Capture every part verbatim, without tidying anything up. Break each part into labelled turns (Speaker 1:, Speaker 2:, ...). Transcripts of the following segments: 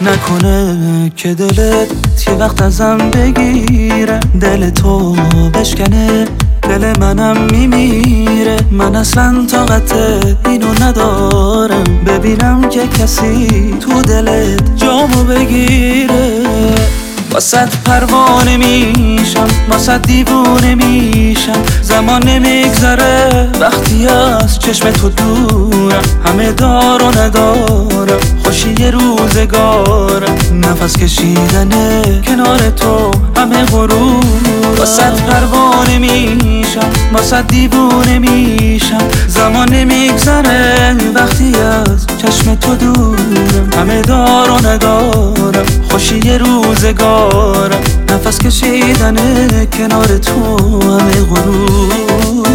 Speaker 1: نکنه که دلت یه وقت ازم بگیره، دل تو بشکنه دل منم میمیره. من اصلا طاقت اینو ندارم ببینم که کسی تو دلت جامو بگیره. واسه پروانه میشم، واسه دیوونه میشم، زمان نمیگذره وقتی از چشم تو دورم. همه دار و ندارم خوشی روزگارم، نفس کشیدنه کنار تو همه غرور. واسه پروانه میشم، واسه دیوونه میشم، زمان نمیگذره وقتی از چشم تو دورم. همه دار و ندارم خوشی روزگارم، نفس کشیدنه کنار تو همه غرورم.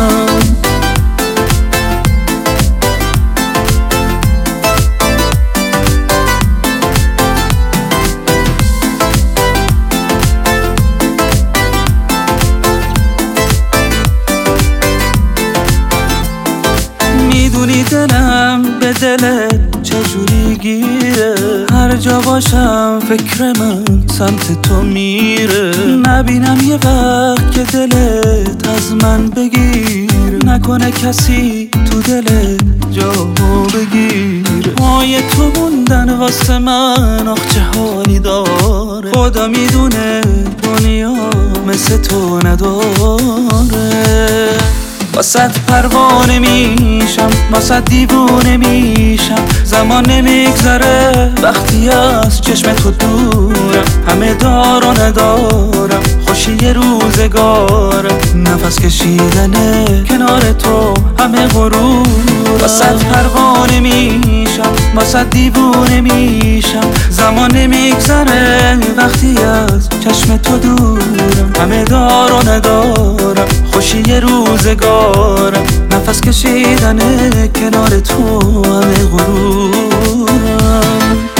Speaker 1: میدونی دلم به دلت چجوری گیره، هر جا باشم فکر من سمت تو میره. نبینم یه وقت که دلت از من بگیره، نکنه کسی تو دلت جامو بگیره. پای تو موندن واسه من آخ چه حالی داره، خدا میدونه دنیا مثل تو نداره. واسه پروانه میشم، واسه دیوونه میشم، زمان نمیگذره وقتی از چشم تو دورم. همه دار و ندارم خوشی روزگارم، نفس کشیدنه کنار تو همه غرور. واسه پروانه میشم، واسه دیوونه میشم، زمان نمیگذره وقتی از چشم تو دورم. همه دار و ندارم خوشی روزگارم، نفس کشیدنه کنار تو همه غرورم.